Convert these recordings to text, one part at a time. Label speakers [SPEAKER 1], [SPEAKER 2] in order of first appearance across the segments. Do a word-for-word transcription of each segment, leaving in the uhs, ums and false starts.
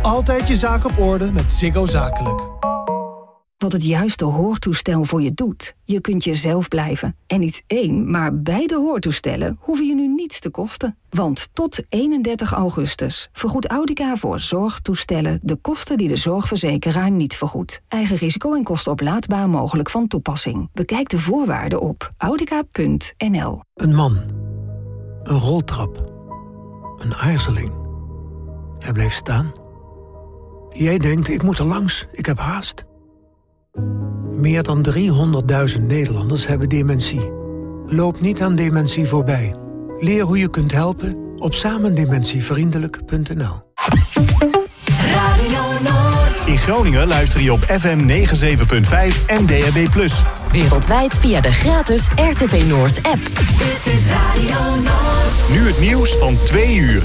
[SPEAKER 1] Altijd je zaak op orde met Ziggo Zakelijk.
[SPEAKER 2] Wat het juiste hoortoestel voor je doet. Je kunt jezelf blijven. En niet één, maar beide hoortoestellen hoeven je nu niets te kosten. Want tot eenendertig augustus vergoedt Audica voor zorgtoestellen de kosten die de zorgverzekeraar niet vergoedt. Eigen risico en kosten oplaadbaar mogelijk van toepassing. Bekijk de voorwaarden op audica punt n l.
[SPEAKER 3] Een man. Een roltrap. Een aarzeling. Hij bleef staan. Jij denkt, ik moet er langs, ik heb haast. Meer dan driehonderdduizend Nederlanders hebben dementie. Loop niet aan dementie voorbij. Leer hoe je kunt helpen op samendementievriendelijk punt n l.
[SPEAKER 4] Radio Noord.
[SPEAKER 5] In Groningen luister je op F M negenenzeventig punt vijf en D A B plus.
[SPEAKER 4] Wereldwijd via de gratis R T V Noord app. Dit is Radio Noord.
[SPEAKER 5] Nu het nieuws van twee uur.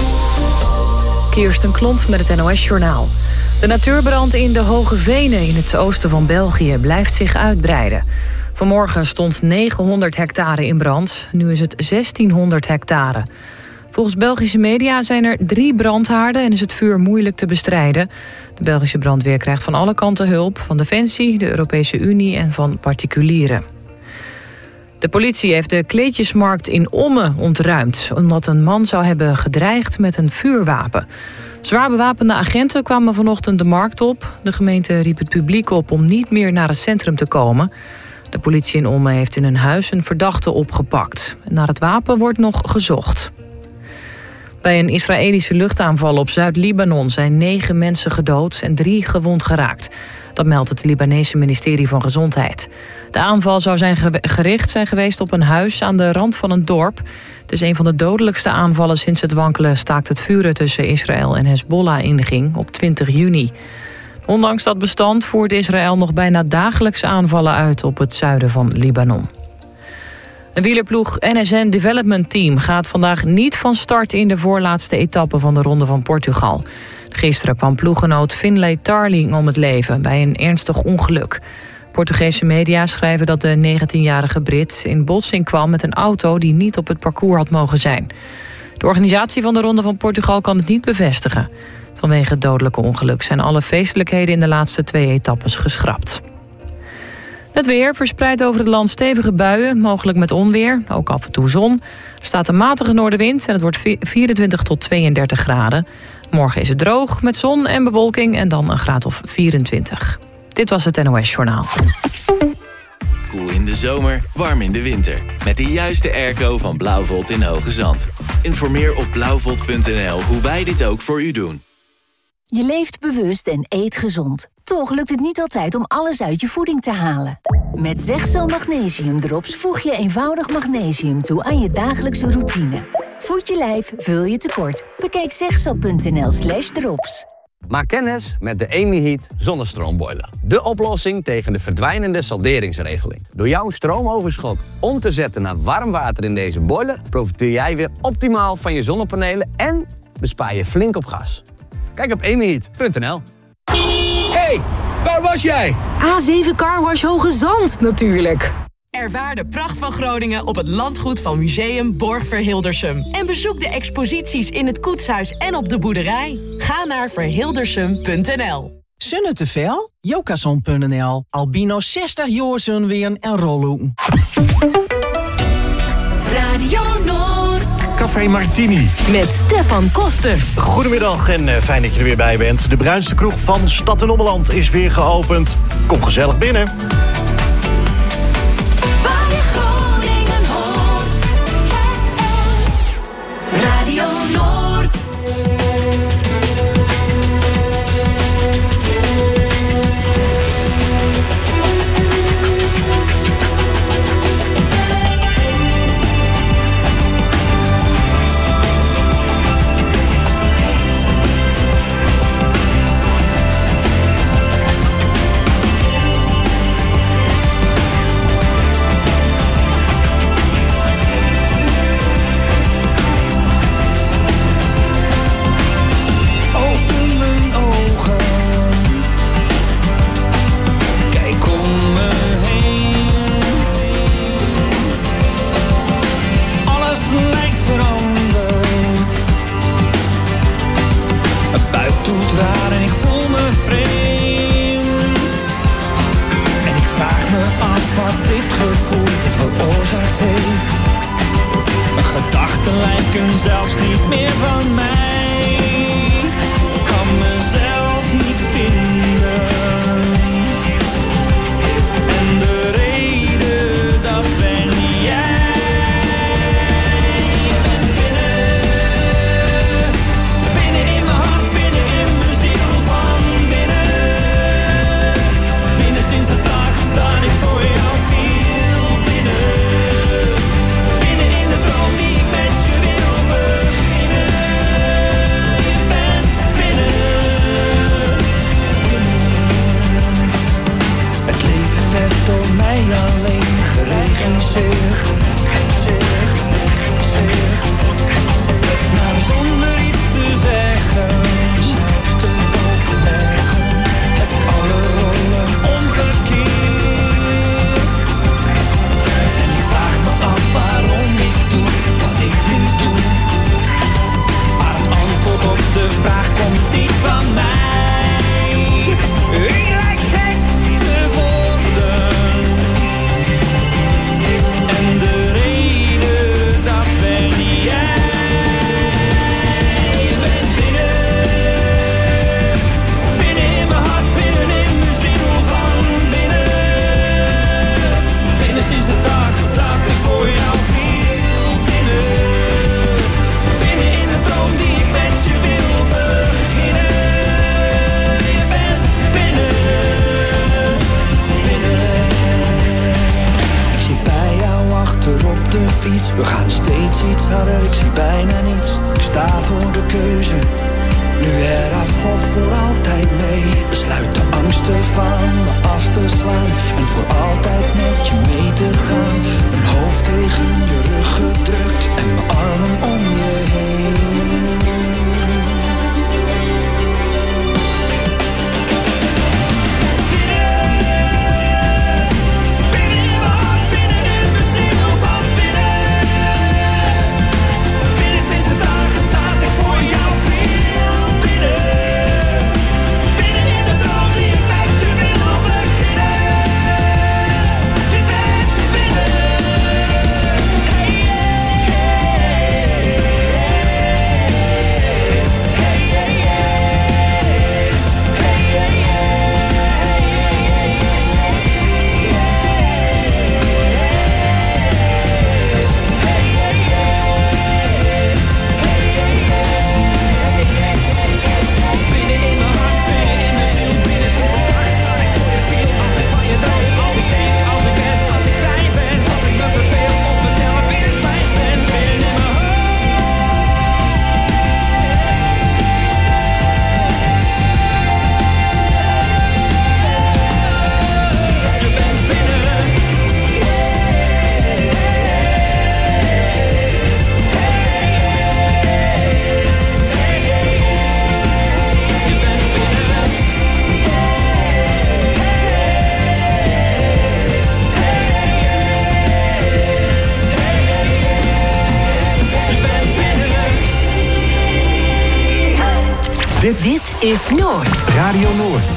[SPEAKER 6] Kirsten Klomp met het N O S-journaal. De natuurbrand in de Hoge Venen in het oosten van België blijft zich uitbreiden. Vanmorgen stond negenhonderd hectare in brand, nu is het zestienhonderd hectare. Volgens Belgische media zijn er drie brandhaarden en is het vuur moeilijk te bestrijden. De Belgische brandweer krijgt van alle kanten hulp, van Defensie, de Europese Unie en van particulieren. De politie heeft de kleedjesmarkt in Ommen ontruimd, omdat een man zou hebben gedreigd met een vuurwapen. Zwaar bewapende agenten kwamen vanochtend de markt op. De gemeente riep het publiek op om niet meer naar het centrum te komen. De politie in Ommen heeft in een huis een verdachte opgepakt. Naar het wapen wordt nog gezocht. Bij een Israëlische luchtaanval op Zuid-Libanon zijn negen mensen gedood en drie gewond geraakt. Dat meldt het Libanese ministerie van Gezondheid. De aanval zou zijn gericht zijn geweest op een huis aan de rand van een dorp. Het is een van de dodelijkste aanvallen sinds het wankele staakt het vuren tussen Israël en Hezbollah inging op twintig juni. Ondanks dat bestand voert Israël nog bijna dagelijks aanvallen uit op het zuiden van Libanon. Een wielerploeg N S N Development Team gaat vandaag niet van start in de voorlaatste etappe van de Ronde van Portugal. Gisteren kwam ploeggenoot Finlay Tarling om het leven bij een ernstig ongeluk. Portugese media schrijven dat de negentienjarige Brit in botsing kwam met een auto die niet op het parcours had mogen zijn. De organisatie van de Ronde van Portugal kan het niet bevestigen. Vanwege het dodelijke ongeluk zijn alle feestelijkheden in de laatste twee etappes geschrapt. Het weer verspreidt over het land stevige buien, mogelijk met onweer, ook af en toe zon. Er staat een matige noordenwind en het wordt vierentwintig tot tweeëndertig graden. Morgen is het droog met zon en bewolking en dan een graad of vierentwintig. Dit was het N O S-journaal.
[SPEAKER 7] Koel in de zomer, warm in de winter. Met de juiste airco van Blauwvolt in Hoge Zand. Informeer op blauwvolt punt n l hoe wij dit ook voor u doen.
[SPEAKER 8] Je leeft bewust en eet gezond. Toch lukt het niet altijd om alles uit je voeding te halen. Met Zegzo Magnesium Drops voeg je eenvoudig magnesium toe aan je dagelijkse routine. Voed je lijf, vul je tekort. Bekijk zegzo punt n l slash drops.
[SPEAKER 9] Maak kennis met de Amy-Heat zonnestroomboiler. De oplossing tegen de verdwijnende salderingsregeling. Door jouw stroomoverschot om te zetten naar warm water in deze boiler profiteer jij weer optimaal van je zonnepanelen en bespaar je flink op gas. Kijk op amy heat punt n l.
[SPEAKER 10] Hey, waar was jij?
[SPEAKER 11] A zeven Car Wash Hoge Zand, natuurlijk.
[SPEAKER 12] Ervaar de pracht van Groningen op het landgoed van Museum Borg Verhildersum. En bezoek de exposities in het koetshuis en op de boerderij. Ga naar verhildersum punt n l.
[SPEAKER 13] Zonne te veel? Jokason punt n l. Albino zestig jaar zonweren en rollen.
[SPEAKER 4] Radio Noord.
[SPEAKER 5] Café Martini.
[SPEAKER 4] Met Stefan Kosters.
[SPEAKER 14] Goedemiddag en uh, fijn dat je er weer bij bent. De bruinste kroeg van Stad en Ommeland is weer geopend. Kom gezellig binnen.
[SPEAKER 4] Waar je Groningen hoort. Radio Noord.
[SPEAKER 15] denken zelfs niet meer van mij. Ik kan mezelf niet vinden. En de reden, dat ben jij. Je bent binnen, binnen in mijn hart, binnen in mijn ziel van binnen. Binnen sinds de dag dat ik voor jou viel. Binnen, binnen in de droom die ik met je wil beginnen. Je bent binnen, binnen. Het leven werd door mij alleen geregisseerd. Maar zonder iets te zeggen, zelfs te overleggen, heb ik alle rollen omgekeerd. En ik vraag me af waarom ik doe wat ik nu doe. Maar het antwoord op de vraag komt niet van mij. Ik lijk gek te worden. En de reden, dat ben jij. Je bent binnen, binnen in mijn hart, binnen in mijn ziel van binnen. Binnen sinds de dag dat ik voor jou viel. Binnen, binnen in de droom die ik met je wil beginnen. Je bent binnen, binnen. Ik zit bij jou achter op de fiets. We gaan steeds iets harder, ik zie bijna niets. Ik sta voor de keuze, nu eraf of voor altijd mee. Besluit de angsten van me af te slaan en voor altijd met je mee te gaan. Mijn hoofd tegen je rug gedrukt en mijn armen om je heen. Binnen in mijn hart, binnen in mijn ziel van binnen. Binnen sinds de dagen dat ik voor jou viel. Binnen, binnen in de droom die ik met je wil beginnen. Je bent binnen. Hey, hey, hey, binnen in mijn hart, binnen in mijn ziel, binnen sinds de dag dat ik voor je viel. Als ik van je droom, als ik denk, als ik ben, als ik vrij ben, als ik me verveel, op mezelf weer spijt ben. Binnen in mijn hart. Je bent binnen.
[SPEAKER 4] Dit, dit is Noord.
[SPEAKER 5] Radio Noord.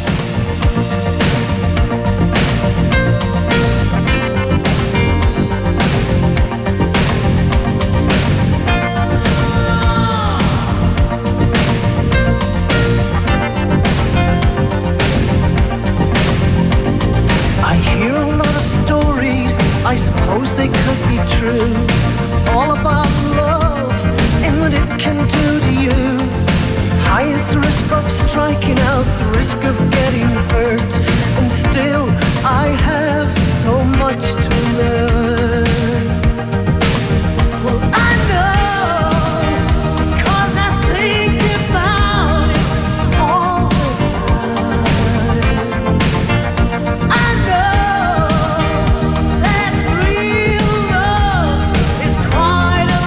[SPEAKER 16] I hear a lot of stories, I suppose they could be true. All about love and what it can do to you. Highest risk of striking out, the risk of getting hurt. And still I have so much to learn. Well, I know, 'cause I think about it all the time. I know that real love is quite a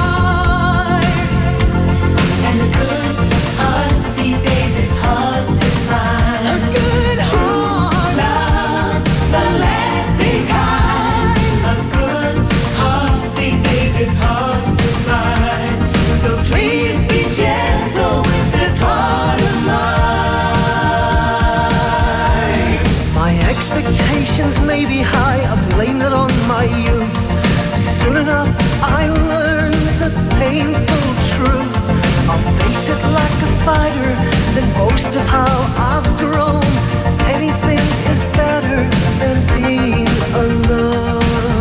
[SPEAKER 16] price. And a good heart these days is hard to fighter than boast of how I've grown. Anything is better than being alone.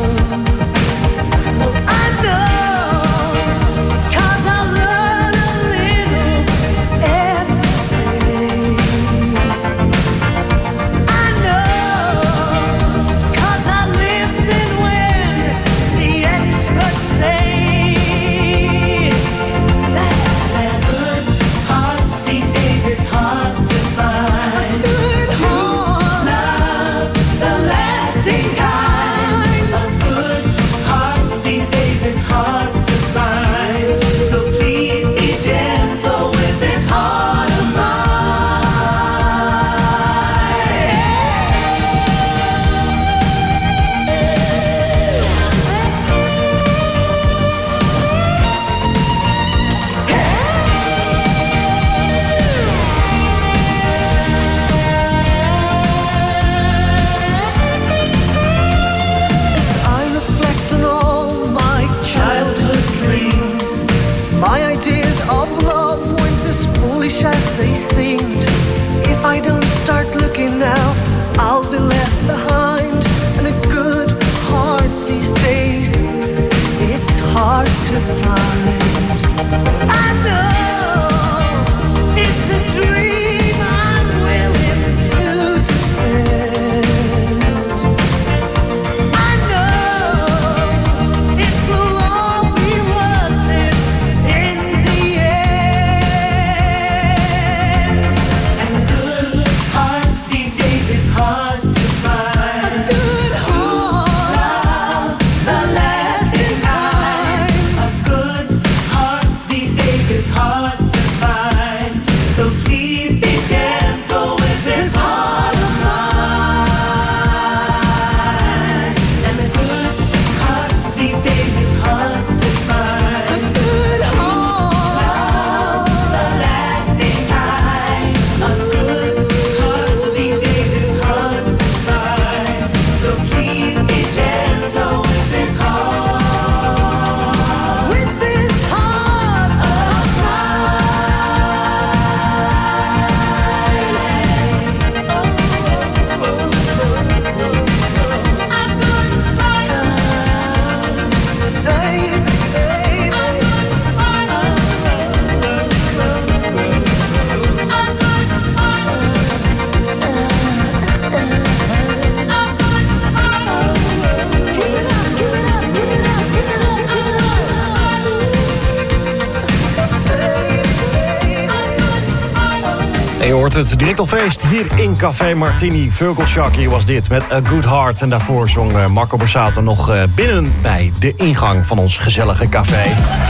[SPEAKER 16] Well, I know, 'cause I learn a little every day. I know, 'cause I listen when the experts say that a good heart these days is hard to find. A good heart, love, the lasting kind. A good heart these days is hard to find. So please be gentle with this heart of As I reflect on all my childhood dreams, my ideas of love went as foolish as they seemed. If I don't start looking now, I'll be left behind. And a good heart these days, it's hard to find. I know it's a dream I'm willing to defend. I know it will all be worth it in the end. And a good heart these days is hard to find. A good heart, love, the lasting kind. A good heart these days is hard to find. So please be gentle with this heart of mine. And a good heart these days is hard to find. A good heart, the lasting kind. A good heart these days is hard to find. So please be gentle with this heart. With this heart of
[SPEAKER 14] En je hoort het direct al feest hier in Café Martini. Virgil Sharkey was dit met A Good Heart. En daarvoor zong uh, Marco Borsato nog uh, binnen bij de ingang van ons gezellige café.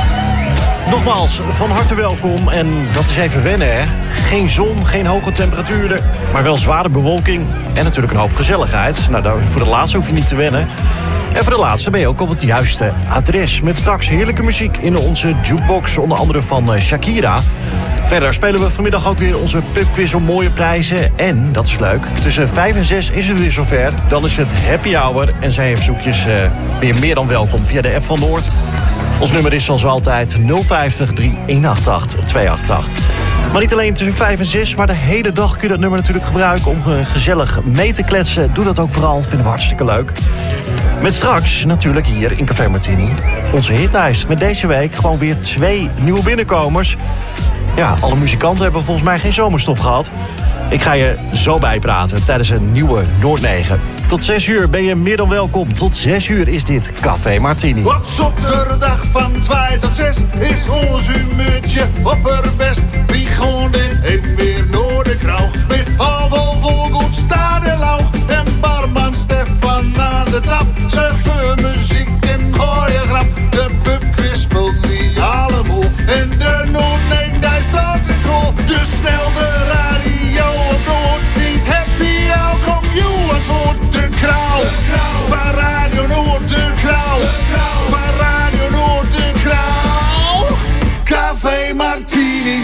[SPEAKER 14] Nogmaals, van harte welkom. En dat is even wennen, hè. Geen zon, geen hoge temperaturen, maar wel zware bewolking. En natuurlijk een hoop gezelligheid. Nou, daar, voor de laatste hoef je niet te wennen. En voor de laatste ben je ook op het juiste adres. Met straks heerlijke muziek in onze jukebox. Onder andere van uh, Shakira. Verder spelen we vanmiddag ook weer onze pubquiz om mooie prijzen. En, dat is leuk, tussen vijf en zes is het weer zover. Dan is het happy hour. En zijn je verzoekjes uh, weer meer dan welkom via de app van Noord. Ons nummer is zoals altijd nul vijftig, drie eenenachttachtig, tweehonderdachtenachtig. Maar niet alleen tussen vijf en zes, maar de hele dag kun je dat nummer natuurlijk gebruiken om uh, gezellig mee te kletsen. Doe dat ook vooral, vinden we hartstikke leuk. Met straks natuurlijk hier in Café Martini onze hitlijst. Met deze week gewoon weer twee nieuwe binnenkomers. Ja, alle muzikanten hebben volgens mij geen zomerstop gehad. Ik ga je zo bijpraten tijdens een nieuwe Noord negen. Tot zes uur ben je meer dan welkom. Tot zes uur is dit Café Martini.
[SPEAKER 17] Op zaterdag van twee tot zes is ons humeurtje opperbest. Wie gewoon den en weer naar de kroeg. Met halve vol goed staat en laag. En barman Stefan aan de tap. Zeg voor muziek en goeie grap. De pubquiz speelt niet allemaal. En de Noord negen, daar staat centraal. Dus snel de radio op Noord. Niet happy, al kom je aan het woord. De Krauw, van Radio Noord, de Krauw, van Radio Noord, de Krauw. Café Martini.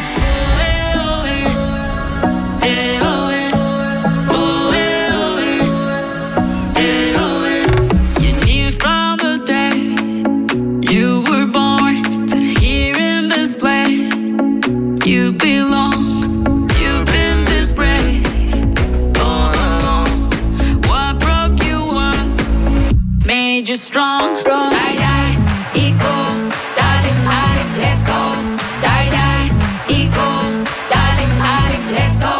[SPEAKER 18] You knew from the day you were born that here in this place you belong. you strong. Die, die, eco, darling, darling, let's go. Die, die, eco, darling, darling, let's go.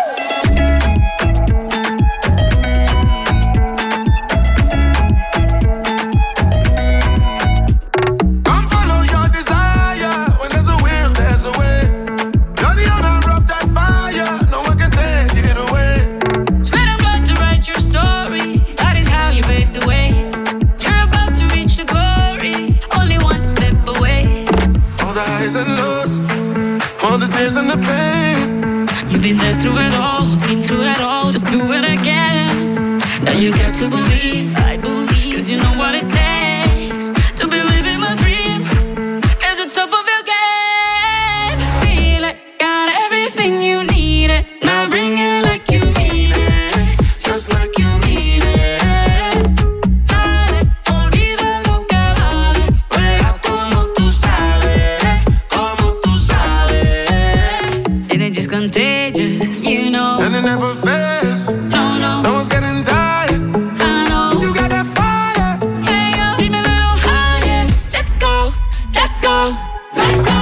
[SPEAKER 17] Come follow your desire. When there's a will, there's a way. You're the owner of that fire. No one can take it away.
[SPEAKER 18] Sweat and blood to write your story. That is how you pave the way. You're about to reach the glory. Only one step away.
[SPEAKER 17] All the highs and lows, all the tears and the pain.
[SPEAKER 18] You've been there through it all, been through it all. Just do it again. Now you got to believe, I believe. Cause you know what it takes to be living my dream. At the top of your game. Feel it, got everything you need it. Now bring it like you need it. Just like you need it. Dale, olvida lo que vale. Juega como tú sabes, como tú sabes. And it's just contagious, you know.
[SPEAKER 17] And it never fades.
[SPEAKER 18] No, no.
[SPEAKER 17] No one's getting tired.
[SPEAKER 18] I know.
[SPEAKER 17] You got that fire.
[SPEAKER 18] Hey, yo, dream a little higher. Let's go, let's go, let's go.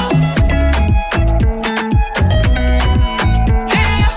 [SPEAKER 18] Hey, yo.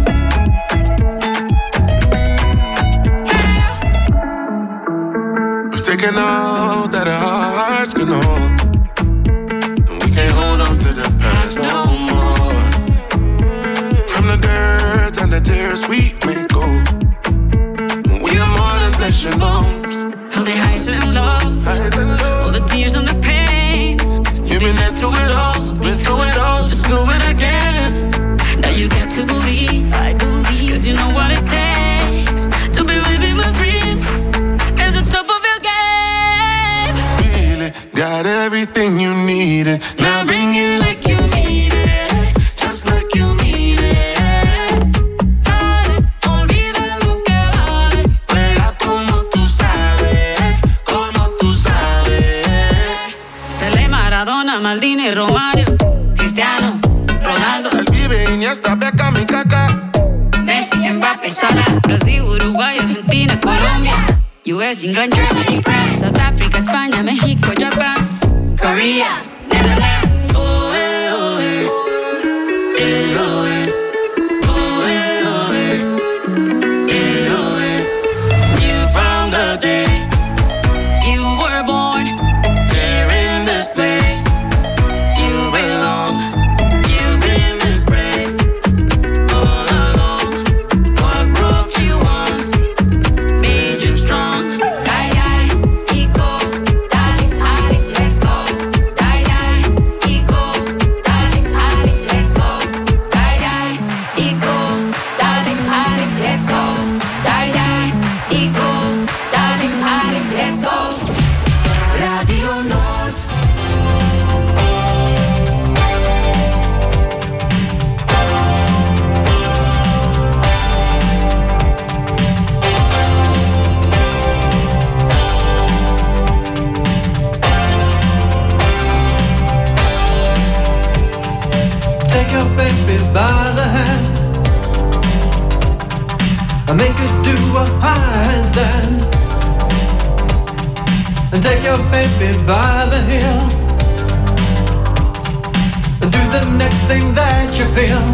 [SPEAKER 18] Hey, yo.
[SPEAKER 17] We've taken all that our hearts can hold, and we can't hold on to the past no more. From the dirt and the tears we may go, we are more than flesh and bones.
[SPEAKER 18] All the highs and lows, all the tears and the pain.
[SPEAKER 17] You've been there through it all, been through it all, just do it again.
[SPEAKER 18] Now you got to believe, I believe. Cause you know what it takes to be living my dream. At the top of your game.
[SPEAKER 17] Feel it, got everything you needed.
[SPEAKER 18] Now bring it like you need it. Just like you need it. Dale, olvida lo que vale.
[SPEAKER 17] Juega como tú sabes, como tú sabes.
[SPEAKER 18] Pelé, Maradona, Maldini, Romario, Cristiano, Ronaldo,
[SPEAKER 17] El Vive, Iniesta, Beckham y Kaká.
[SPEAKER 18] Messi, Mbappé, Salah, Brasil, Uruguay, Argentina, Colombia, U S, England, Germany, France, South Africa, España, México, Japan, Korea, Netherlands.
[SPEAKER 17] Oh, eh, oh, eh. Eh, oh, eh. Oh, eh, oh, eh. Eh, oh, eh.
[SPEAKER 18] You from the day you were born,
[SPEAKER 17] Here in this place,
[SPEAKER 18] you belong. You've been disgraced all along. What broke you once made you strong. Die, die, eco, darling, darling, let's go. Die, die, eco, darling, darling, let's go. Die, die, eco, darling, darling, let's go. Die, die, eco, darling, darling, let's go.
[SPEAKER 15] Radio Noord.
[SPEAKER 16] Take your baby by the hand and make her do a handstand. And take your baby by the heel and do the next thing that you feel.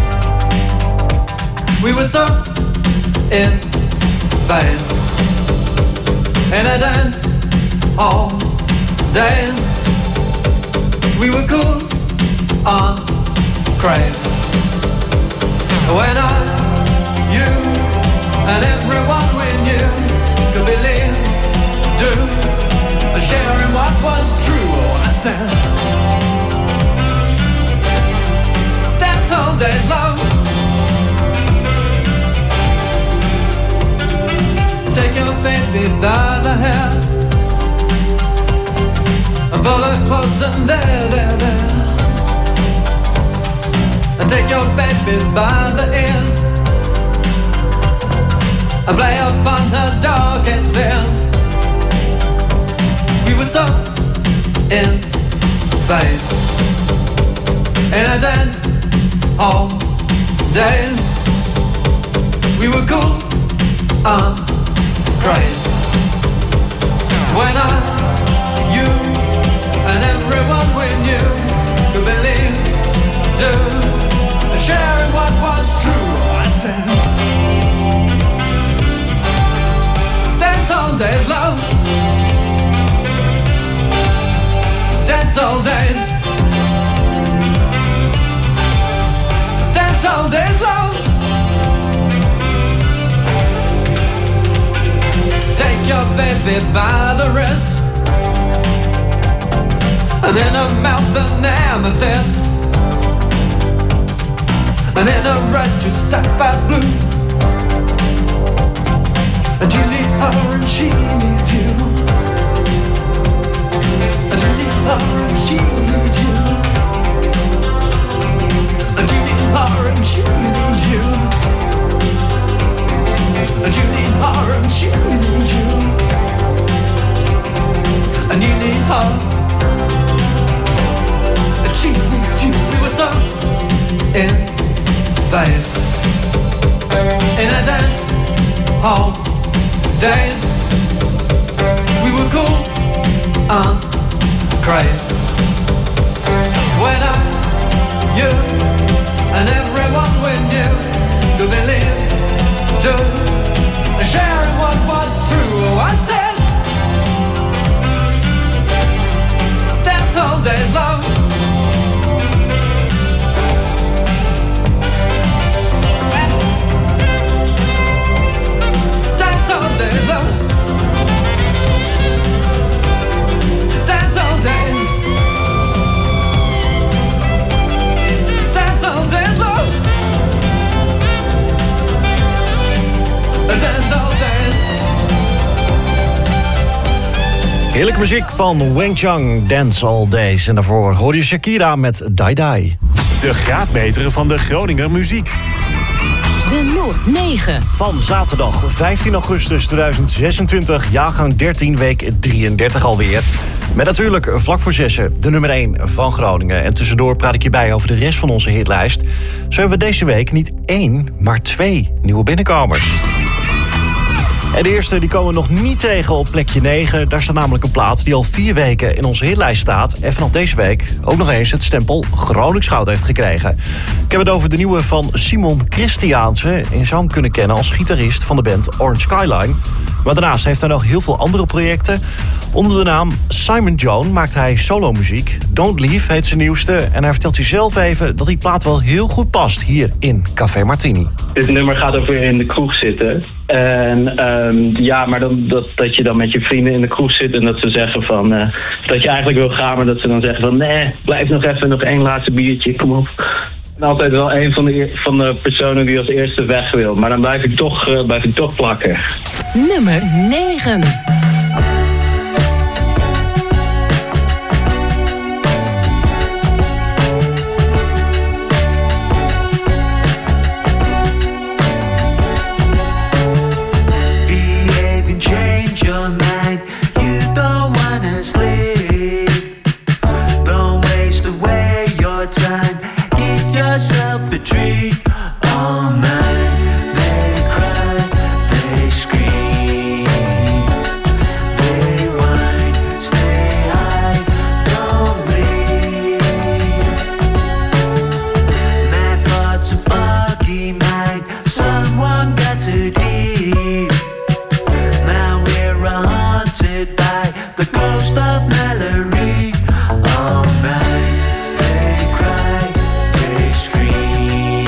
[SPEAKER 16] We were so in phase in a dance all days. We were cool on craze. When I, you, and everyone we knew could believe, do, and sharing what was true. Oh, I said, dance all days long. Take your baby by the hair and pull her close and there, there, there. And take your baby by the ears and play upon her darkest fears. We were so in phase in a dance all days. We were cool on craze.
[SPEAKER 19] When I, you, and everyone we knew could believe, do, and sharing what was true. I said, dance all days, love. Dance all days. Dance all days, love. Take your baby by the wrist, and in her mouth an amethyst, and in her eyes two sapphires blue. And you need her and she needs you, and you need her and she needs you, and you need her and she needs you, and you need her and she needs you, and you need her and she needs you. We were so in phase, in a dance hall days. We were cool and crazy. When I, you, and everyone we knew could believe, do, and sharing what was true. Oh, I said, dance all days, love. Dance all days, love. Dance all days. Dance all days, love. Dance all days.
[SPEAKER 14] Heerlijke muziek van Wang Chang, Dance All Days. En daarvoor hoor je Shakira met Dai Dai.
[SPEAKER 5] De graadmeter van de Groninger muziek.
[SPEAKER 4] De Noord negen.
[SPEAKER 14] Van zaterdag vijftien augustus tweeduizend zesentwintig, jaargang dertien, week drieëndertig alweer. Met natuurlijk vlak voor zessen de nummer één van Groningen. En tussendoor praat ik je bij over de rest van onze hitlijst. Zo hebben we deze week niet één, maar twee nieuwe binnenkomers. En de eerste die komen we nog niet tegen op plekje negen. Daar staat namelijk een plaat die al vier weken in onze hitlijst staat. En vanaf deze week ook nog eens het stempel Gronings Goud heeft gekregen. Ik heb het over de nieuwe van Simon Christiaanse. Je zou hem kunnen kennen als gitarist van de band Orange Skyline. Maar daarnaast heeft hij nog heel veel andere projecten. Onder de naam Simon Joan maakt hij solomuziek. Don't Leave heet zijn nieuwste. En hij vertelt zelf even dat die plaat wel heel goed past hier in Café Martini.
[SPEAKER 20] Dit nummer gaat over in de kroeg zitten. En um, ja, maar dan, dat, dat je dan met je vrienden in de kroeg zit en dat ze zeggen van... Uh, dat je eigenlijk wil gaan, maar dat ze dan zeggen van... nee, blijf nog even, nog één laatste biertje, kom op. En altijd wel een van de, van de personen die als eerste weg wil. Maar dan blijf ik toch, uh, blijf ik toch plakken.
[SPEAKER 4] Nummer negen.
[SPEAKER 15] Treat all night, they cry, they scream, they whine, stay high, don't leave. My thoughts are foggy, mind, someone got too deep. Now we're haunted by the ghost of Mallory. All night they cry, they scream.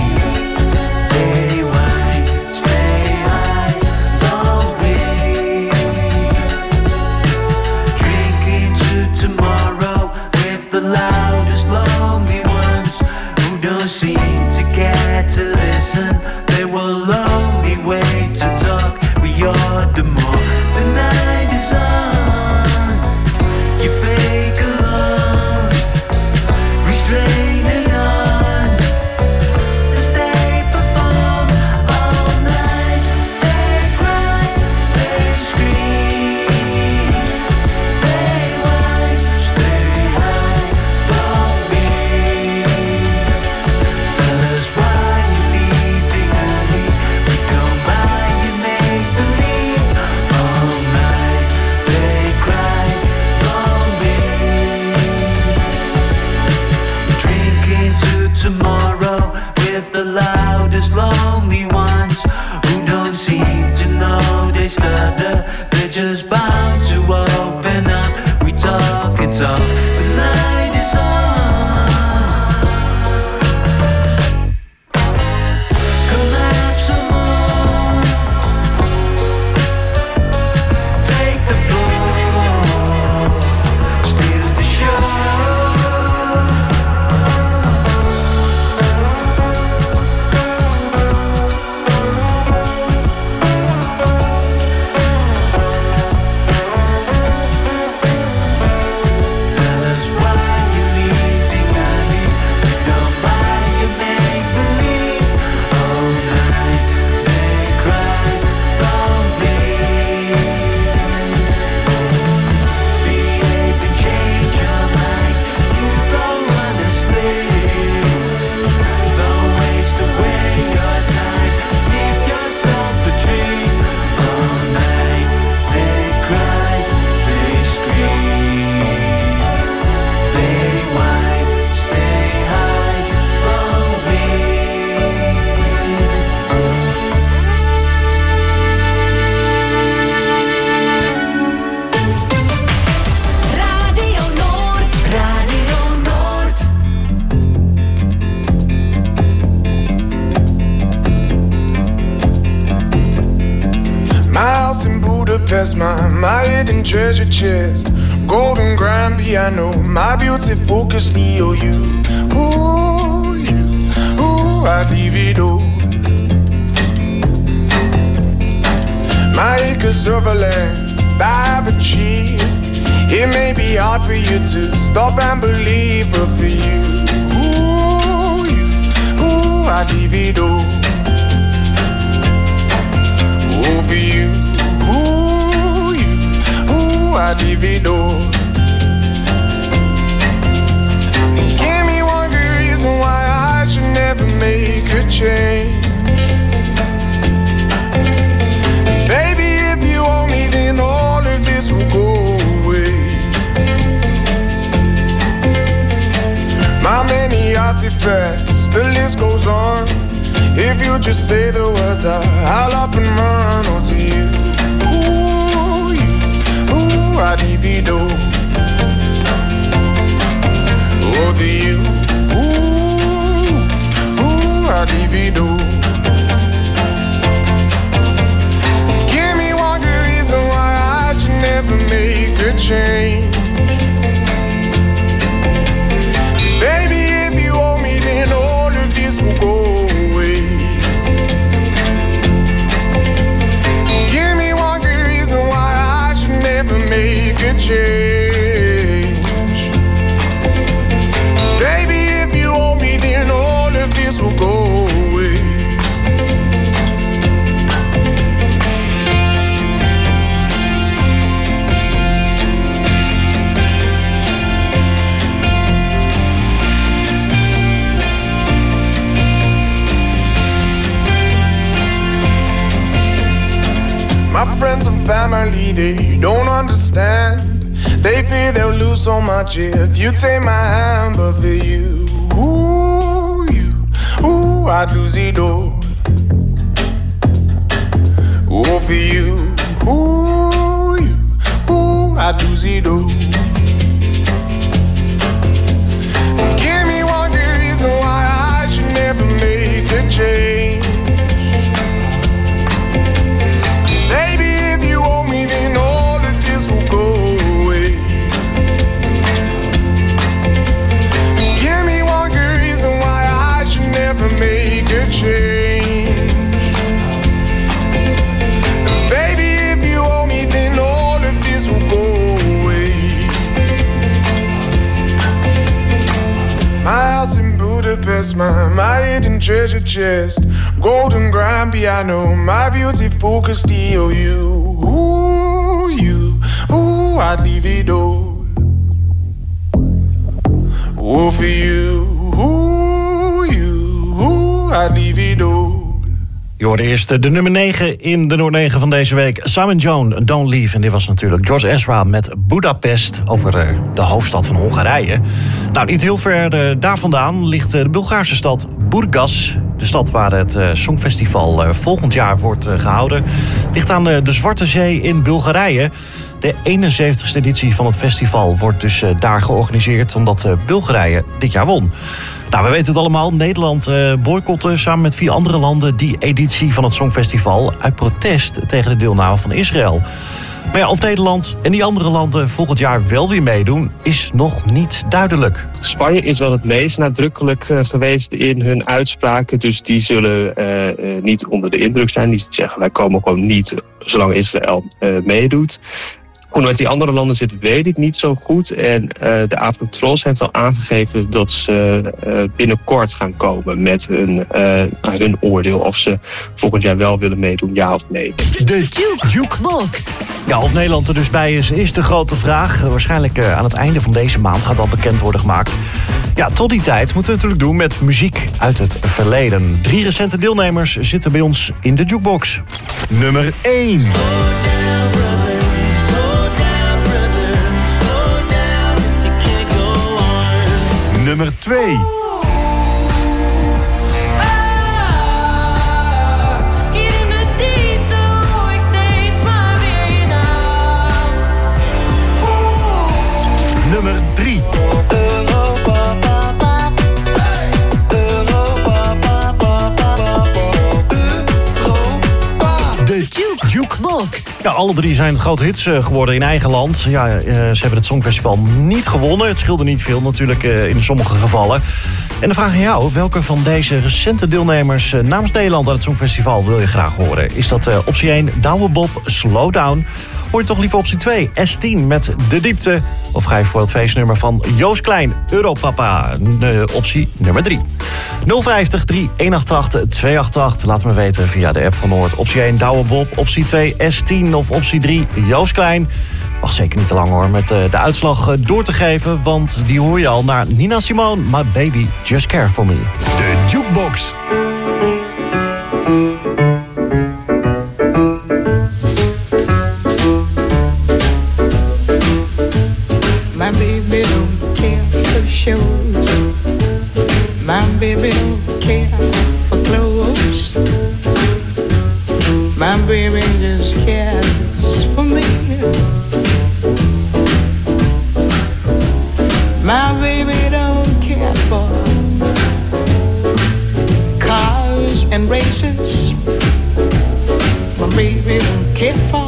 [SPEAKER 15] Seem to get to listen. They will only wait to talk. We order more. The night is on. You fake alone, restraining on as they perform all night. They cry, they scream, they whine, stay high, don't leave. Tell us why you're leaving
[SPEAKER 21] Budapest, my, my hidden treasure chest. Golden grand piano, my beauty focus, E O U. Ooh, you, ooh, I'd leave it all. My acres of land I've achieved. It may be hard for you to stop and believe, but for you, ooh, you, ooh, I'd leave it all. Ooh, for you, ooh, you, ooh, I'd leave it all. And give me one good reason why I should never make a change. Baby, if you owe me, then all of this will go away. My many artifacts, the list goes on. If you just say the words, I, I'll up and run onto you. Ooh, you, ooh, I'd leave it all. Over you, ooh, ooh, I'd leave it all. Why I should never make a change. Baby, if you owe me, then all of this will go away. Give me one good reason why I should never make a change. Baby, if you owe me, then all of this will go away. My friends and family, they don't understand. They fear they'll lose so much if you take my hand. But for you, ooh, you, ooh, I'd lose it all. Ooh, for you, ooh, you, ooh, I'd lose it all. Give me one good reason why I should never make a change. Baby, if you owe me, then all of this will go away. Give me one good reason why I should never make a change. Baby, if you owe me, then all of this will go away. My house in Budapest, my, my hidden treasure chest. Golden grand piano, my beauty focused E O U. Ooh, you, ooh, I'd leave it all. Ooh, for you, ooh, you, ooh, I'd leave it all.
[SPEAKER 14] Je hoorde eerst de nummer negen in de Noord negen van deze week. Simon Jones, Don't Leave. En dit was natuurlijk George Ezra met Budapest over de hoofdstad van Hongarije. Nou, niet heel ver daar vandaan ligt de Bulgaarse stad Burgas. De stad waar het Songfestival volgend jaar wordt gehouden. Ligt aan de Zwarte Zee in Bulgarije. De eenenzeventigste editie van het festival wordt dus daar georganiseerd, omdat Bulgarije dit jaar won. Nou, we weten het allemaal. Nederland uh, boycotte samen met vier andere landen die editie van het Songfestival uit protest tegen de deelname van Israël. Maar ja, of Nederland en die andere landen volgend jaar wel weer meedoen, is nog niet duidelijk.
[SPEAKER 22] Spanje is wel het meest nadrukkelijk uh, geweest in hun uitspraken. Dus die zullen uh, uh, niet onder de indruk zijn. Die zeggen, wij komen gewoon niet zolang Israël uh, meedoet. Hoe het met die andere landen zit, weet ik niet zo goed. En uh, de Afrotros heeft al aangegeven dat ze uh, binnenkort gaan komen met hun, uh, hun oordeel of ze volgend jaar wel willen meedoen, ja of nee.
[SPEAKER 14] De Jukebox. Ja, of Nederland er dus bij is, is de grote vraag. Waarschijnlijk uh, aan het einde van deze maand gaat al bekend worden gemaakt. Ja, tot die tijd moeten we natuurlijk doen met muziek uit het verleden. Drie recente deelnemers zitten bij ons in de Jukebox.
[SPEAKER 5] Nummer één. Nummer twee. Nummer drie. De
[SPEAKER 4] Juke, Jukebox.
[SPEAKER 14] Ja, alle drie zijn grote hits uh, geworden in eigen land. Ja, uh, ze hebben het Songfestival niet gewonnen. Het scheelde niet veel natuurlijk uh, in sommige gevallen. En de vraag aan jou, welke van deze recente deelnemers uh, namens Nederland aan het Songfestival wil je graag horen? Is dat uh, optie één, Douwe Bob, Slow Down? Hoor je toch liever optie twee, S tien met De Diepte? Of ga je voor het feestnummer van Joost Klein, Europapa? Uh, optie nummer drie. nul vijftig, drie een acht acht, twee acht acht. Laat me weten via de app van Noord. Optie één, Douwe Bob. Optie twee, S tien. Of optie drie, Joost Klein. Wacht zeker niet te lang hoor, met uh, de uitslag uh, door te geven. Want die hoor je al naar Nina Simone. My Baby, Just Care For Me.
[SPEAKER 5] De Jukebox.
[SPEAKER 1] My baby don't care for shows. My baby don't care for clothes. My baby just cares for me. My baby don't care for cars and races. My baby don't care for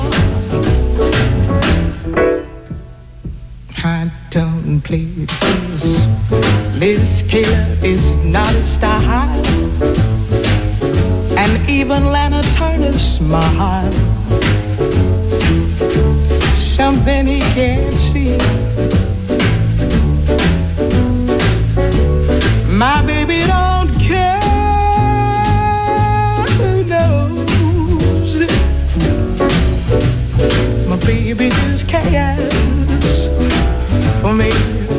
[SPEAKER 1] high-tone places. Liz Taylor is not a style, and even Lana Turner's smile, something he can't see. My baby don't care, who knows? My baby just cares for me.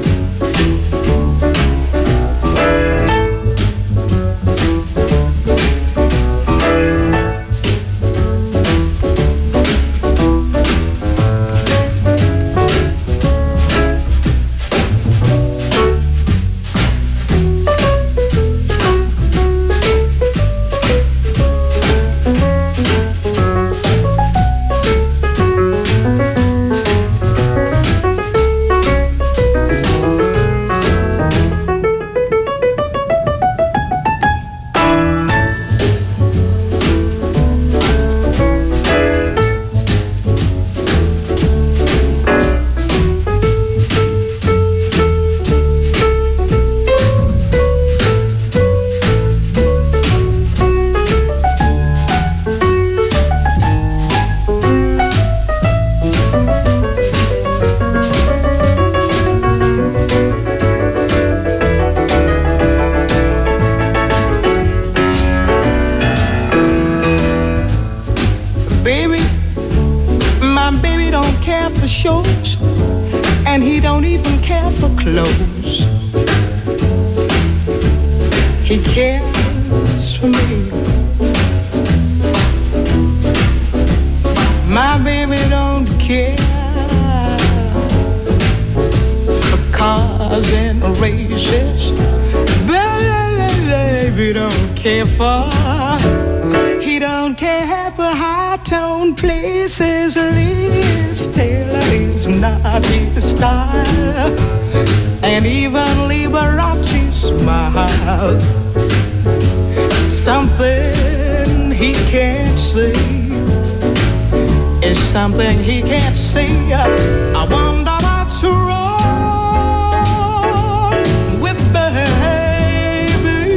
[SPEAKER 1] Something he can't see. I wonder what's wrong with baby.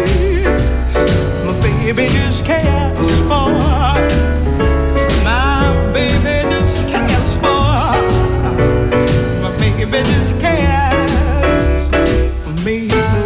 [SPEAKER 1] My baby just cares for. My baby just cares for. My baby just cares for me.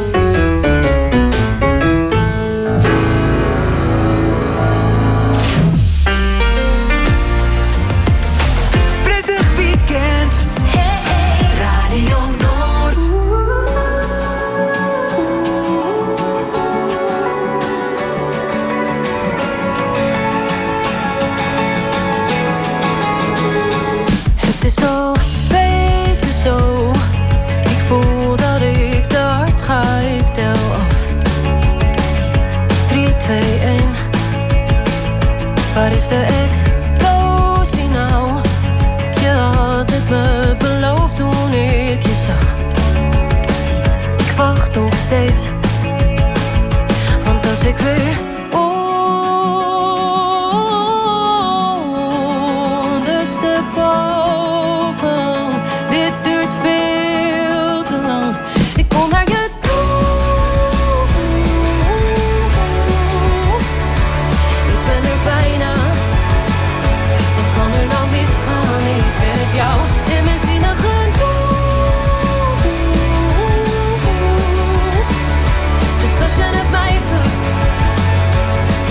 [SPEAKER 2] Waar is de explosie nou? Je had het me beloofd toen ik je zag. Ik wacht nog steeds, want als ik weer oh,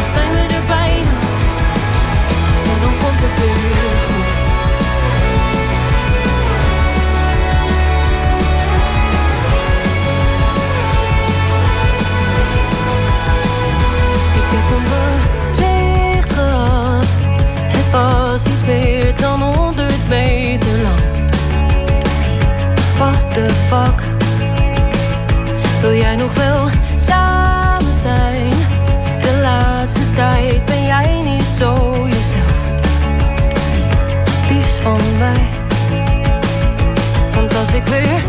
[SPEAKER 2] Dan zijn we er bijna. En dan komt het weer goed. Ik heb een bericht gehad. Het was iets meer dan honderd meter lang. What the fuck? Wil jij nog wel samen zijn? De laatste tijd ben jij niet zo jezelf. Het liefst van mij. Want als ik weer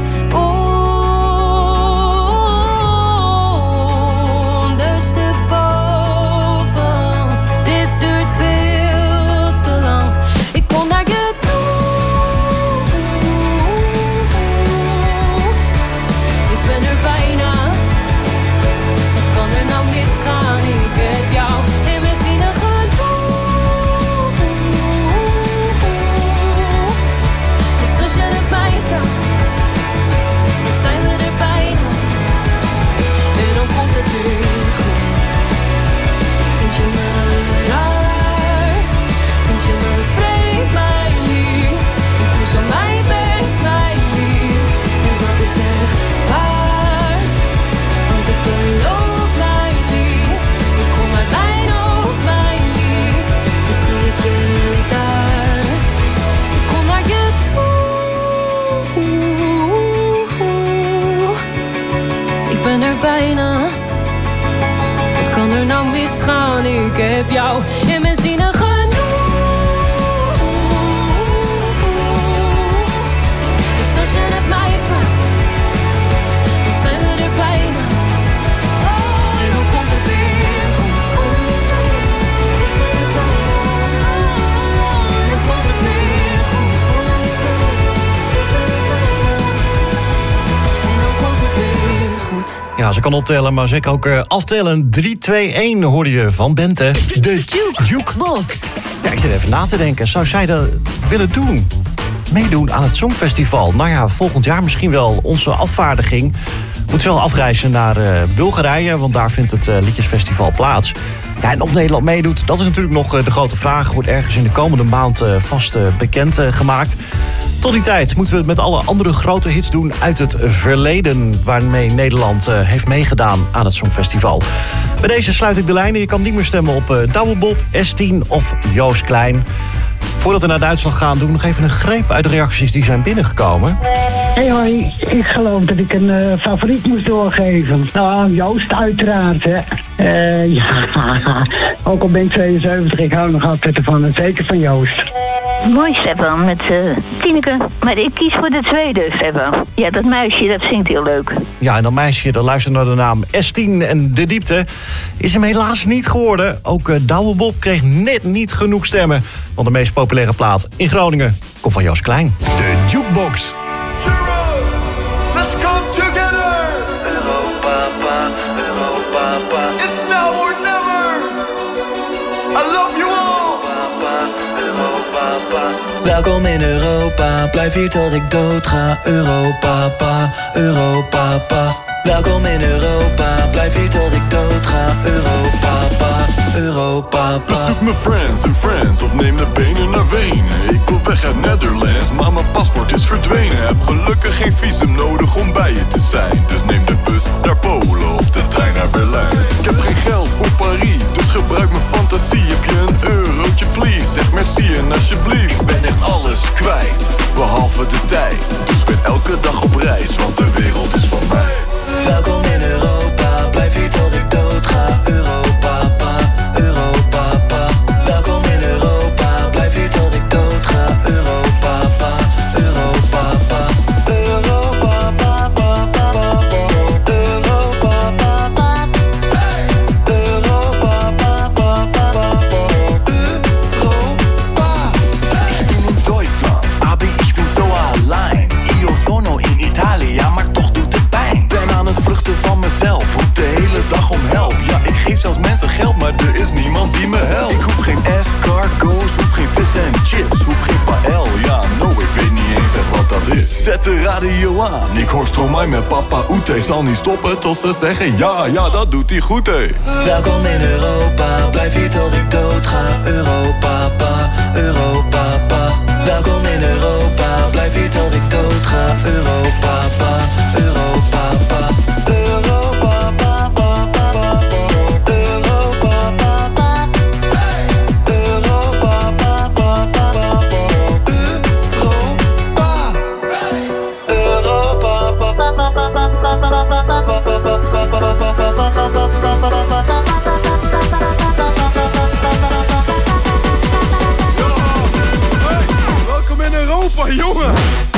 [SPEAKER 2] ondersteboven, dit duurt veel te lang. Ik kon naar je toe. Ik ben er bijna. Wat kan er nou misgaan? Ik heb jou in mijn zinnen genoeg. Dus als je het mij vraagt, dan zijn we er bijna. En dan komt het weer goed. Vind je me raar? Vind je me vreemd, mijn lief? Ik doe zo mijn best, mijn lief. En dat is echt waar. Want ik beloof, mijn lief. Ik kom uit mijn hoofd, mijn lief. Dus zie ik je daar. Ik kom naar je toe. Ik ben er bijna. Wat kan er nou misgaan? Ik heb jou in mijn zinnen genoeg. Dus als je het mij vraagt, dan zijn we er bijna. En dan komt het weer goed. En dan komt het weer goed. En dan komt het weer goed.
[SPEAKER 14] Ja, ze kan optellen, maar zeker ook uh, aftellen. drie, twee, één hoorde je van Bente. De Juke.
[SPEAKER 4] Jukebox.
[SPEAKER 14] Ja, ik zit even na te denken. Zou zij dat willen doen? Meedoen aan het Songfestival? Nou ja, volgend jaar misschien wel. Onze afvaardiging moet wel afreizen naar uh, Bulgarije, want daar vindt het uh, Liedjesfestival plaats. Ja, en of Nederland meedoet, dat is natuurlijk nog uh, de grote vraag. Wordt ergens in de komende maand uh, vast uh, bekend uh, gemaakt. Tot die tijd moeten we het met alle andere grote hits doen uit het verleden, waarmee Nederland uh, heeft meegedaan aan het Songfestival. Bij deze sluit ik de lijnen. Je kan niet meer stemmen op uh, Douwe Bob, S tien of Joost Klein. Voordat we naar Duitsland gaan, doen we nog even een greep uit de reacties die zijn binnengekomen.
[SPEAKER 3] Hey hoi, ik geloof dat ik een uh, favoriet moest doorgeven. Nou, Joost uiteraard, hè. Uh, ja, ook al ben ik zevenenzeventig, ik hou nog altijd ervan, en zeker van Joost.
[SPEAKER 6] Mooi, Stefan, met uh, Tineke. Maar ik kies voor de tweede, Stefan. Ja, dat meisje, dat zingt heel leuk.
[SPEAKER 14] Ja, en dat meisje, dat luistert naar de naam S tien en De Diepte. Is hem helaas niet geworden. Ook uh, Douwe Bob kreeg net niet genoeg stemmen. Want de meest populaire plaat in Groningen komt van Joost Klein.
[SPEAKER 5] De Jukebox.
[SPEAKER 1] Let's come together. Europa, Europa. It's now or never. I love you all.
[SPEAKER 15] Welkom in Europa, blijf hier tot ik dood ga. Europa, pa, Europa, pa. Welkom in Europa, blijf hier tot ik dood ga. Europa, pa, Europa, pa.
[SPEAKER 23] Bezoek mijn friends en friends of neem de benen naar Wenen. Ik wil weg uit Netherlands, maar mijn paspoort is verdwenen. Heb gelukkig geen visum nodig om bij je te zijn. Dus neem de bus naar Polen of de trein naar Berlijn. Ik heb geen geld voor Paris, dus gebruik mijn fantasie. Heb je een eurotje please, zeg merci en alsjeblieft. Ik ben echt alles kwijt, behalve de tijd. Dus ik ben elke dag op reis, want de wereld is van mij.
[SPEAKER 15] Welkom in Europa, blijf hier tot ik dood ga. Europa, pa, Europa, pa. Welkom in Europa, blijf hier tot ik dood ga. Europa, pa, Europa, pa. Europa, pa, pa, pa, pa, pa. Europa, pa, pa. Europa, pa, pa, pa, pa, pa. Europa.
[SPEAKER 23] Ich bin in Deutschland, aber ich bin so allein. Io sono in Italia, maar toch doet het pijn. Ben aan het vluchten van mezelf, roep de hele dag om help. Ja, ik geef zelfs mensen geld, maar er is niemand die me helpt. Ik hoef geen escargots, hoef geen vis en chips, hoef geen paël. Ja, no, ik weet niet eens echt wat dat is. Zet de radio aan, ik hoor Stromae met Papa Oete. Zal niet stoppen tot ze zeggen ja, ja, dat doet hij goed, hé.
[SPEAKER 15] Welkom in Europa, blijf Europa, Europa. Welkom in Europa, blijf hier tot ik dood ga. Europa, Europa, Europa.
[SPEAKER 21] Welkom in Europa, jongen!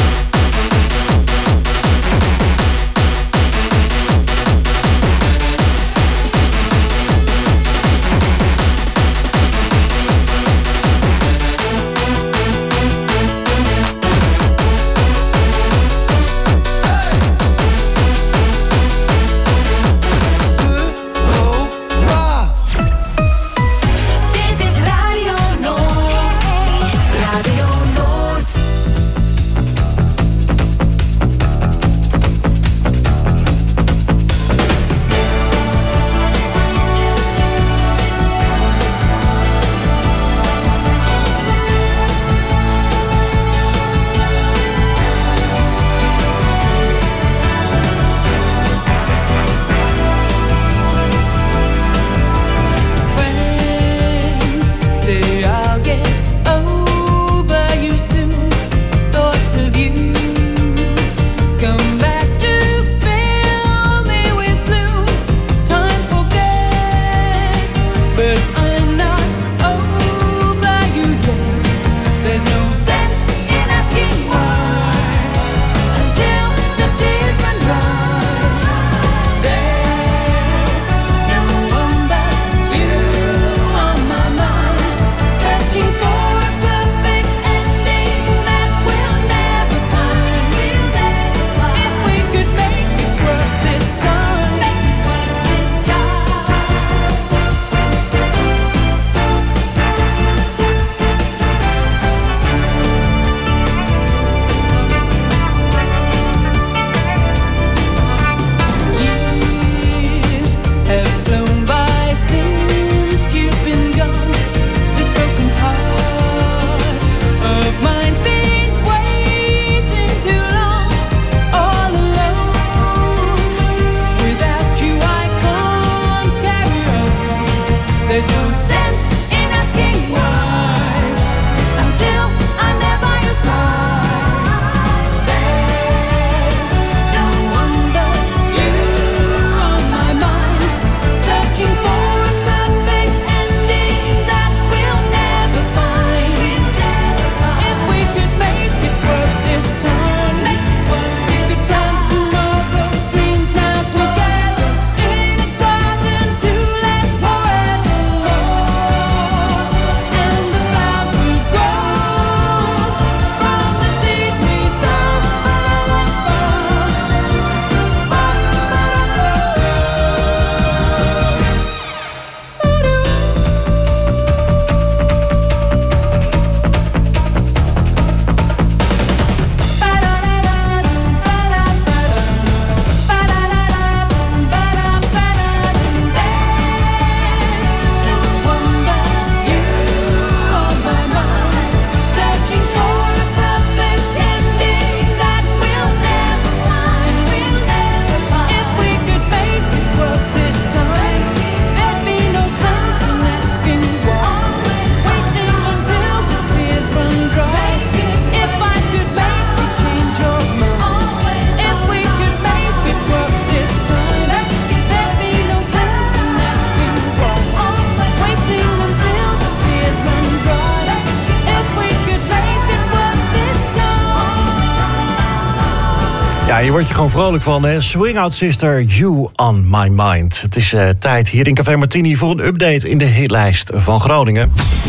[SPEAKER 14] Ja, hier word je gewoon vrolijk van, hè? Swing Out Sister, You on My Mind. Het is uh, tijd hier in Café Martini voor een update in de hitlijst van Groningen.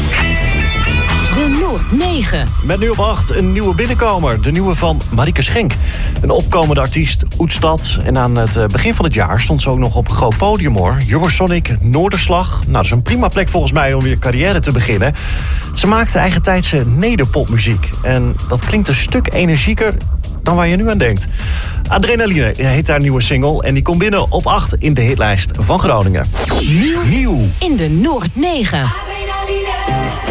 [SPEAKER 4] De Noord negen.
[SPEAKER 14] Met nu op acht een nieuwe binnenkomer. De nieuwe van Marieke Schenk. Een opkomende artiest, Oetstad. En aan het begin van het jaar stond ze ook nog op een groot podium, hoor. Eurosonic, Noorderslag. Nou, dat is een prima plek volgens mij om weer carrière te beginnen. Ze maakte eigentijdse nederpopmuziek. En dat klinkt een stuk energieker dan waar je nu aan denkt. Adrenaline heet haar nieuwe single. En die komt binnen op acht in de hitlijst van Groningen.
[SPEAKER 4] Nieuw,
[SPEAKER 14] Nieuw.
[SPEAKER 4] in de Noord negen.
[SPEAKER 2] Adrenaline.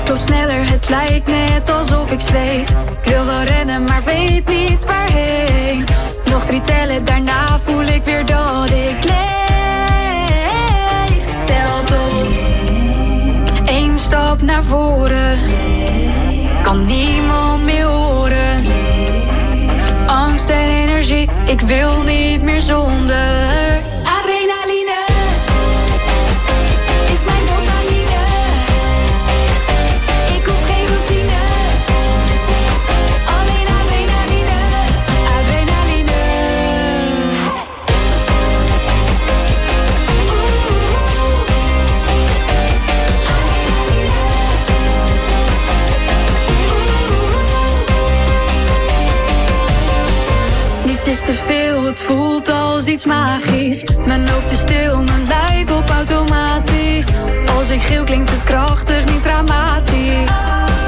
[SPEAKER 7] klopt sneller, het lijkt net alsof ik zweet. Ik wil wel rennen, maar weet niet waarheen. Nog drie tellen, daarna voel ik weer dat ik leef. Tel tot één stap naar voren. Kan niemand meer horen. Angst en energie, ik wil niet meer zonder. Adrenaline is mijn dopamine. Ik hoef geen routine. Alleen adrenaline. Adrenaline. Niets is te veel, het voelt als iets magisch. Mijn hoofd is stil, mijn lijf op automatisch. Als ik geel klinkt het krachtig, niet dramatisch.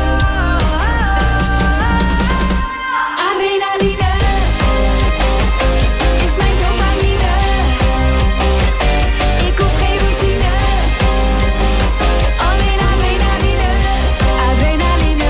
[SPEAKER 7] Adrenaline is mijn dopamine. Ik hoef geen routine. Alleen adrenaline. Adrenaline.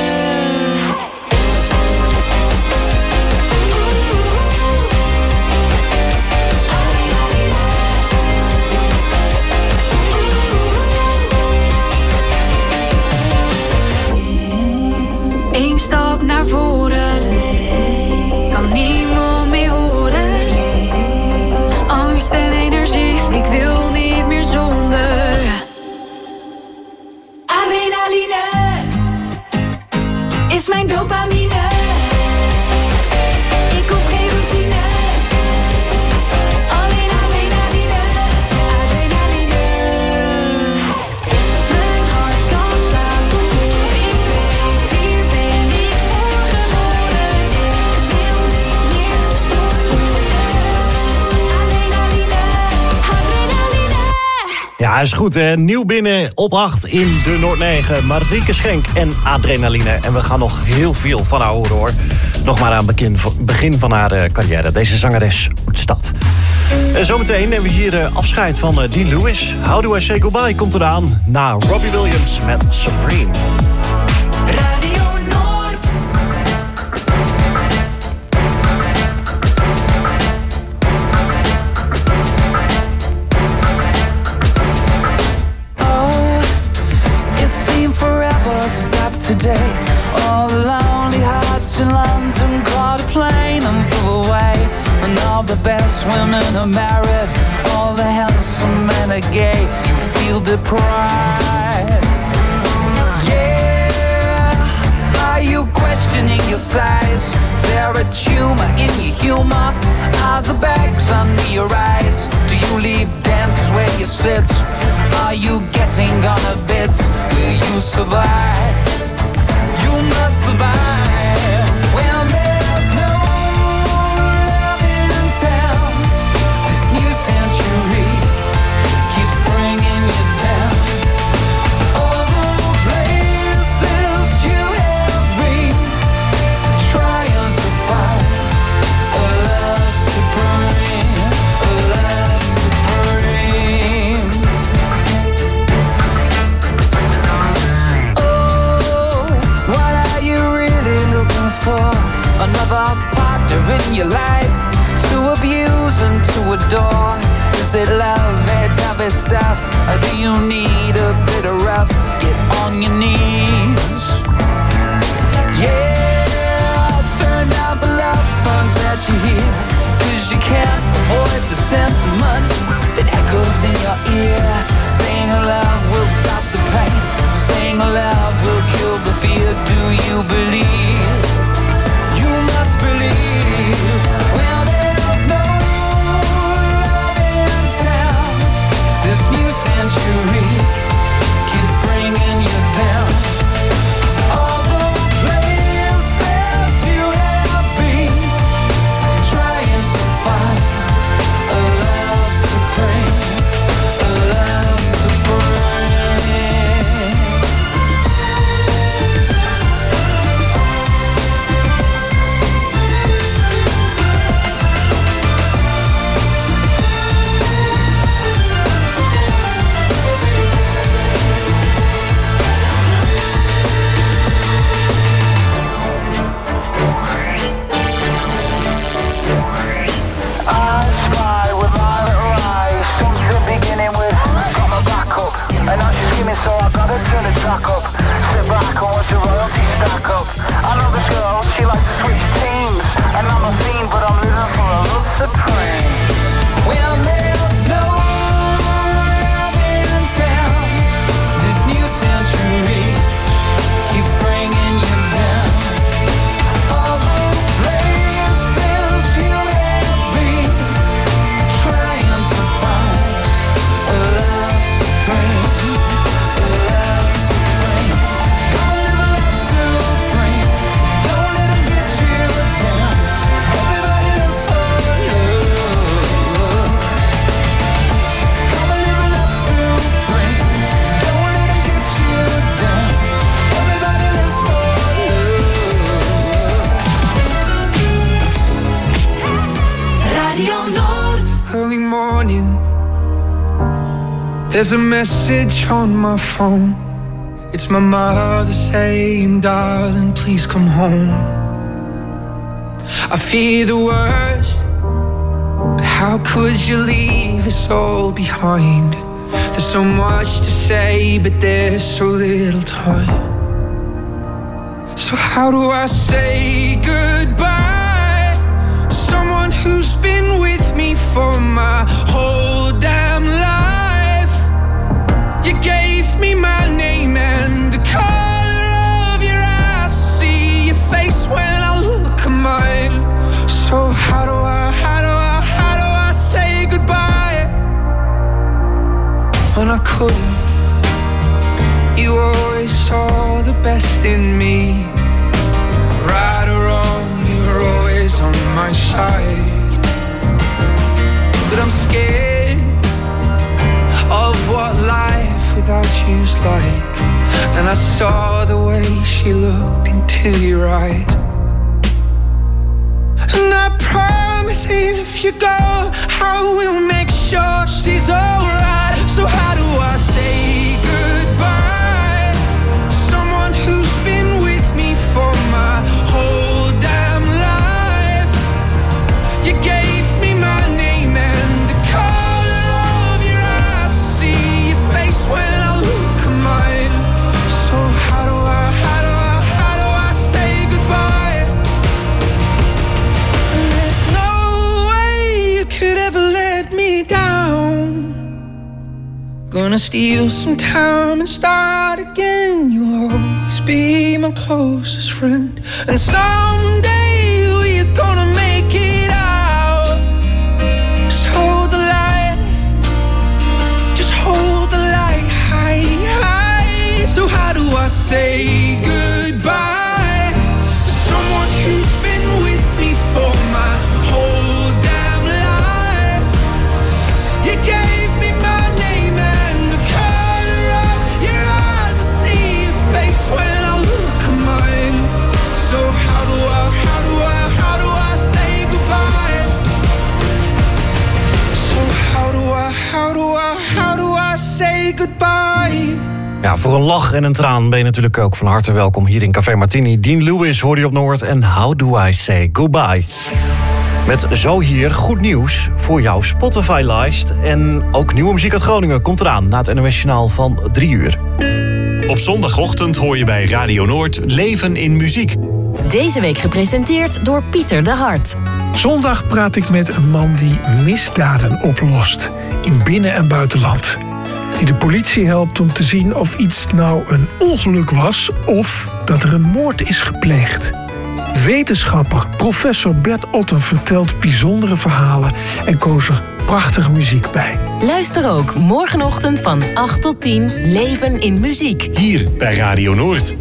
[SPEAKER 7] Eén stap naar voren, kan niemand meer horen. Angst en energie, ik wil niet meer zonder. Adrenaline is mijn dopamine. Ik hoef geen routine. Alleen adrenaline. Adrenaline. Mijn hartslag slaat op hoe ik weet. Hier ben ik voor geboren. Ik wil niet meer gestoord worden. Adrenaline. Adrenaline.
[SPEAKER 14] Ja, is goed. Hè? Nieuw binnen op acht in de Noord negen. Marieke Schenk en Adrenaline. En we gaan nog heel veel van haar horen, hoor. Nog maar aan het begin, begin van haar uh, carrière. Deze zangeres uit stad. Uh, zometeen hebben we hier uh, afscheid van uh, Dean Lewis. How Do I Say Goodbye komt eraan. Na Robbie Williams met Supreme.
[SPEAKER 2] Radio Noord.
[SPEAKER 15] Oh, it seemed forever stopped today. All the lonely hearts in London caught a plane and flew away. And all the best women are married, all the handsome men are gay. You feel deprived. Yeah, are you questioning your size? Is there a tumor in your humor? Are the bags under your eyes? Do you leave dance where you sit? Are you getting on a bit? Will you survive? You must survive when there's no love in town. This new century keeps bringing you down. All the places you have been, trying to find a love supreme, a love supreme. Oh, what are you really looking for? Another partner in your life to abuse and to adore? Is it love, that heavy stuff? Or do you need a bit of rough? Get on your knees. Yeah, turn down the love songs that you hear, 'cause you can't avoid the sentiment that echoes in your ear. Saying love will stop the pain, saying love will kill the fear. Do you believe? You must believe. Well, there's no love in town. This new century keeps bringing you down. All the places you have been, trying
[SPEAKER 8] turn the track up. Sit back and watch the royalty stack up. I know this girl, she likes to switch teams. And I'm a fiend, but I'm living for a love supreme. Well, there's no love in town. This new century keeps bringing you down. All the places you have been, trying to find a love supreme, a love supreme. Gonna live a love supreme. Don't let 'em get you down. Everybody lives for love. Gonna live a love supreme. Don't let 'em get you down. Everybody lives for love.
[SPEAKER 16] Radio Noord. Early morning, there's a message on my phone. It's my mother saying, darling, please come home. I fear the worst, but how could you leave us all behind? There's so much to say, but there's so little time. So how do I say goodbye to someone who's been with me for my whole damn life? You gave me my name and the color of your eyes. See your face when I look at mine. So how do I, how do I, how do I say goodbye when I couldn't? You always saw the best in me. Right or wrong, you were always on my side. But I'm scared of what life without you's like. And I saw the way she looked into your eyes. And I promise if you go, I will make sure she's alright. So how do I say goodbye to someone who's been with me for my whole damn life? You gave me my name and the color of your eyes. See your face when I look at mine. So how do I, how do I, how do I say goodbye? And there's no way you could ever let me down. Gonna steal some time and start again. You'll always be my closest friend. And someday we're gonna make it out. Just hold the light. Just hold the light high, high. So how do I say goodbye to someone who's been with me for my whole damn life? You gave me my name and the color of your eyes. I see your face when I look at mine. So how do I, how do I, how do I say goodbye? So how do I, how do I, how do I say goodbye?
[SPEAKER 14] Ja, voor een lach en een traan ben je natuurlijk ook van harte welkom hier in Café Martini. Dean Lewis hoor je op Noord en How Do I Say Goodbye. Met zo hier goed nieuws voor jouw Spotify-lijst. En ook nieuwe muziek uit Groningen komt eraan na het N O S-journaal van drie uur.
[SPEAKER 5] Op zondagochtend hoor je bij Radio Noord Leven in Muziek.
[SPEAKER 4] Deze week gepresenteerd door Pieter de Hart.
[SPEAKER 9] Zondag praat ik met een man die misdaden oplost in binnen- en buitenland. Die de politie helpt om te zien of iets nou een ongeluk was of dat er een moord is gepleegd. Wetenschapper professor Bert Otten vertelt bijzondere verhalen en koos er prachtige muziek bij.
[SPEAKER 4] Luister ook morgenochtend van acht tot tien Leven in Muziek.
[SPEAKER 5] Hier bij Radio Noord.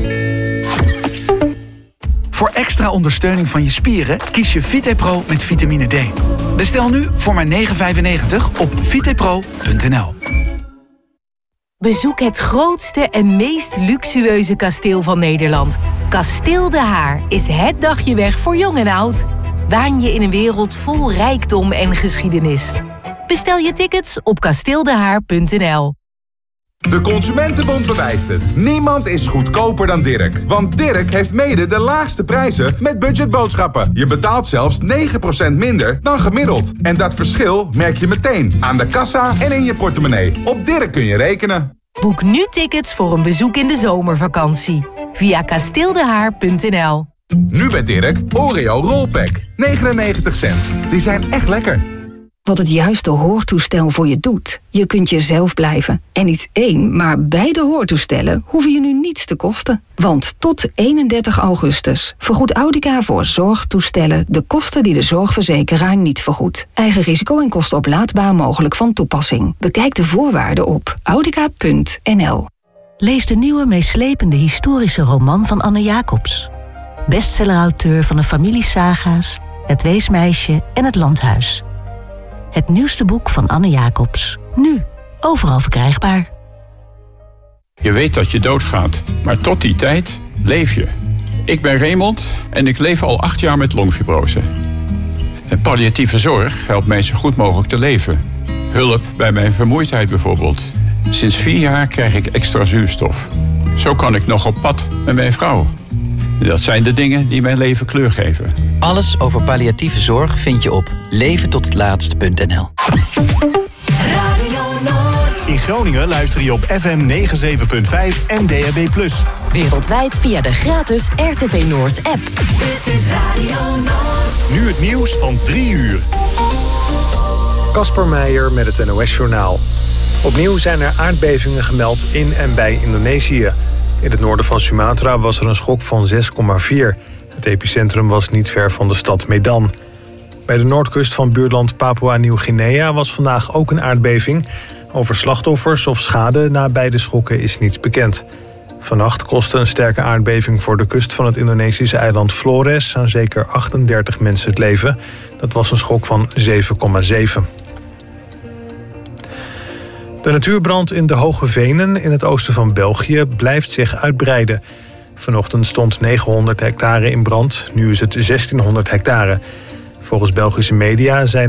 [SPEAKER 10] Voor extra ondersteuning van je spieren kies je VitePro met vitamine D. Bestel nu voor maar negen vijfennegentig op vitepro punt n l.
[SPEAKER 11] Bezoek het grootste en meest luxueuze kasteel van Nederland. Kasteel De Haar is het dagje weg voor jong en oud. Waan je in een wereld vol rijkdom en geschiedenis. Bestel je tickets op kasteeldehaar punt n l.
[SPEAKER 24] De Consumentenbond bewijst het. Niemand is goedkoper dan Dirk. Want Dirk heeft mede de laagste prijzen met budgetboodschappen. Je betaalt zelfs negen procent minder dan gemiddeld. En dat verschil merk je meteen aan de kassa en in je portemonnee. Op Dirk kun je rekenen.
[SPEAKER 11] Boek nu tickets voor een bezoek in de zomervakantie. Via kasteeldehaar punt n l.
[SPEAKER 24] Nu bij Dirk, Oreo Rollpack. negenennegentig cent. Die zijn echt lekker.
[SPEAKER 12] Wat het juiste hoortoestel voor je doet. Je kunt jezelf blijven. En niet één, maar beide hoortoestellen hoeven je nu niets te kosten. Want tot eenendertig augustus vergoedt Audica voor zorgtoestellen de kosten die de zorgverzekeraar niet vergoedt. Eigen risico en kosten oplaadbaar mogelijk van toepassing. Bekijk de voorwaarden op audica punt n l.
[SPEAKER 13] Lees de nieuwe meeslepende historische roman van Anne Jacobs. Bestsellerauteur van de familiesaga's, Het Weesmeisje en Het Landhuis. Het nieuwste boek van Anne Jacobs. Nu, overal verkrijgbaar.
[SPEAKER 17] Je weet dat je doodgaat, maar tot die tijd leef je. Ik ben Raymond en ik leef al acht jaar met longfibrose. En palliatieve zorg helpt mij zo goed mogelijk te leven. Hulp bij mijn vermoeidheid bijvoorbeeld. Sinds vier jaar krijg ik extra zuurstof. Zo kan ik nog op pad met mijn vrouw. Dat zijn de dingen die mijn leven kleur geven.
[SPEAKER 18] Alles over palliatieve zorg vind je op leven tot het laatst punt n l.
[SPEAKER 5] In Groningen luister je op F M negenenzeventig punt vijf en D A B plus.
[SPEAKER 4] Wereldwijd via de gratis R T V Noord app.
[SPEAKER 2] Dit is Radio Noord.
[SPEAKER 5] Nu het nieuws van drie uur.
[SPEAKER 25] Kasper Meijer met het N O S-journaal. Opnieuw zijn er aardbevingen gemeld in en bij Indonesië. In het noorden van Sumatra was er een schok van zes komma vier. Het epicentrum was niet ver van de stad Medan. Bij de noordkust van buurland Papua-Nieuw-Guinea was vandaag ook een aardbeving. Over slachtoffers of schade na beide schokken is niets bekend. Vannacht kostte een sterke aardbeving voor de kust van het Indonesische eiland Flores aan zeker achtendertig mensen het leven. Dat was een schok van zeven komma zeven. De natuurbrand in de Hoge Venen in het oosten van België blijft zich uitbreiden. Vanochtend stond negenhonderd hectare in brand, nu is het zestienhonderd hectare. Volgens Belgische media zijn